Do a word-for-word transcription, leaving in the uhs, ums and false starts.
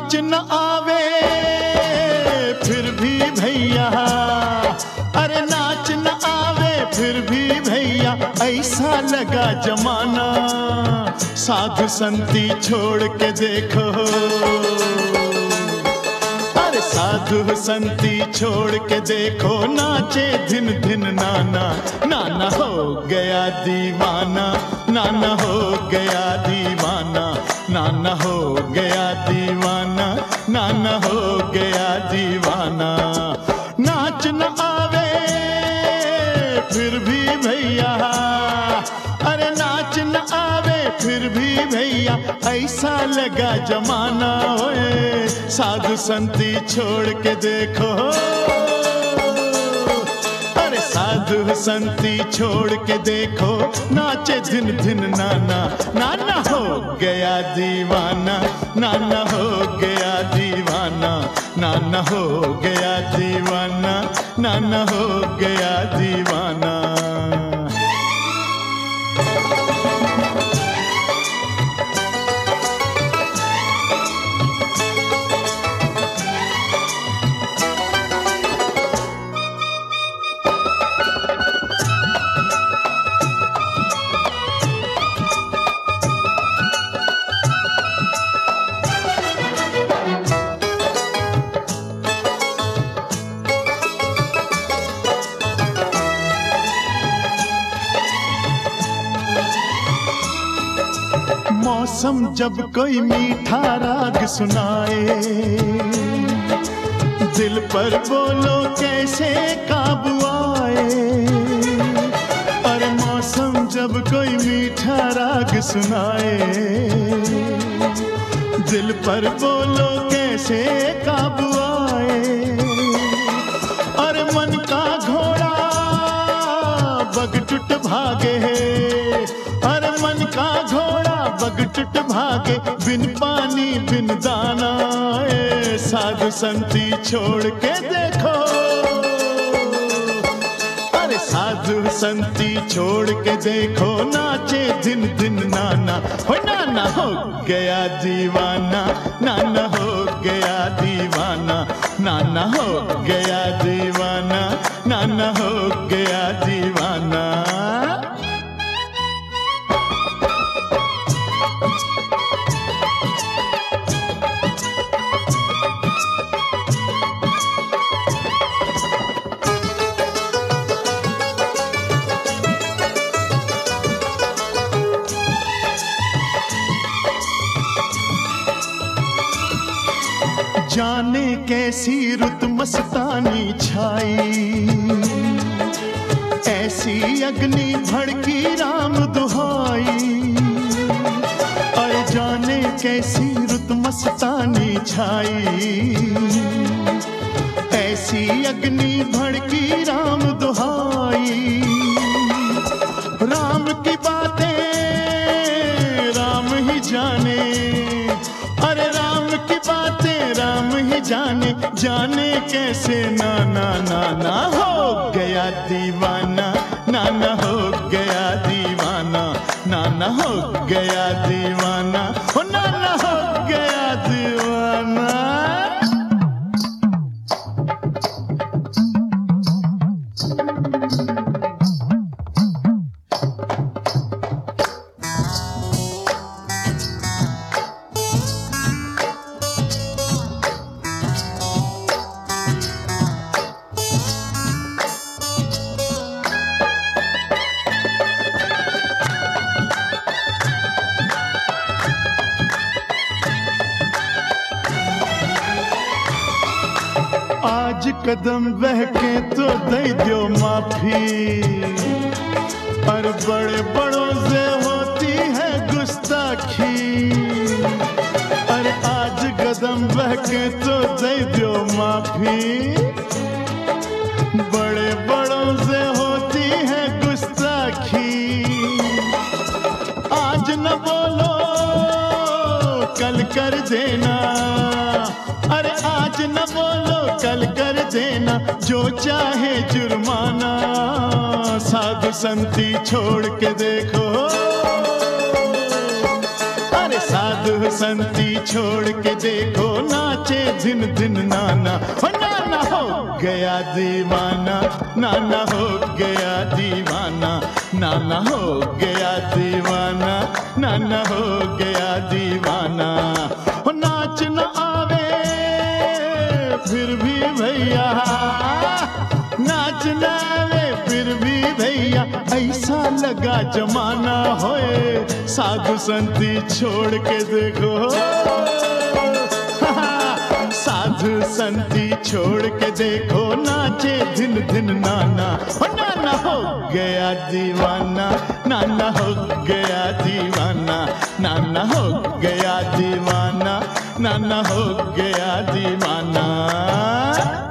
नाच न आवे फिर भी भैया, अरे नाच न आवे फिर भी भैया, ऐसा लगा जमाना। साधु संती छोड़ के देखो, अरे साधु संती छोड़ के देखो, नाचे धिन धिन नाना। नाना हो गया दीवाना, नाना हो गया दीवाना, नाना हो गया दीवाना, नाना हो गया दीवाना। नाच न आवे फिर भी भैया, अरे नाच न आवे फिर भी भैया, ऐसा लगा जमाना। ओए साधु संती छोड़ के देखो, अरे साधु संती छोड़ के देखो, नाचे धिन धिन नाना। नाना हो गया दीवाना, नाना हो गया दीवाना, नाना हो गया दीवाना, नाना हो गया दीवाना। मौसम जब कोई मीठा राग सुनाए, दिल पर बोलो कैसे काबू आए। अरे मौसम जब कोई मीठा राग सुनाए, दिल पर बोलो कैसे काबू आए। अरे मन का घोड़ा बगटुट भागे है, अरे मन का घोड़ा बगटुट भागे, बिन पानी बिन दाना। ए साधु संती छोड़ के देखो, अरे साधु संती छोड़ के देखो, नाचे दिन दिन नाना। हो नाना हो गया दीवाना, नाना हो गया दीवाना, नाना हो गया दीवाना, नाना हो गया दीवाना। जाने कैसी रुत मस्तानी छाई, ऐसी अग्नि भड़की राम दुहाई। अरे जाने कैसी रुत मस्तानी छाई, ऐसी अग्नि भड़की राम दुहाई। राम की बातें राम ही जाने, अरे राम की बातें राम ही जाने, जाने कैसे नाना। नाना हो गया दीवाना, नाना हो गया दीवाना, नाना हो गया दीवाना, हो नाना हो गया दीवाना। आज कदम बहके तो दे दो माफी, पर बड़े बड़ों से होती है गुस्ताखी। अरे आज कदम बहके तो दे दो माफी, बड़े बड़ों से होती है गुस्ताखी। आज न बोलो कल कर देना, अरे आज न बोलो कल कर देना, जो चाहे जुर्माना। साधु संती छोड़ के देखो, अरे साधु साधु संती छोड़ के देखो नाचे दिन दिन नाना, हो नाना हो गया दीवाना, नाना हो गया दीवाना, नाना हो गया दीवाना, नाना हो गया दीवाना। हो नाच न आवे फिर भी भैया, नाच न आवे फिर भी भैया, ऐसा लगा जमाना होए साधु संती छोड़ के देखो। साधु संती छोड़ के देखो नाचे दिन दिन नाना, हो नाना हो गया दीवाना, नाना हो गया दीवाना, नाना हो गया दीवाना, नाना हो गया दीवाना।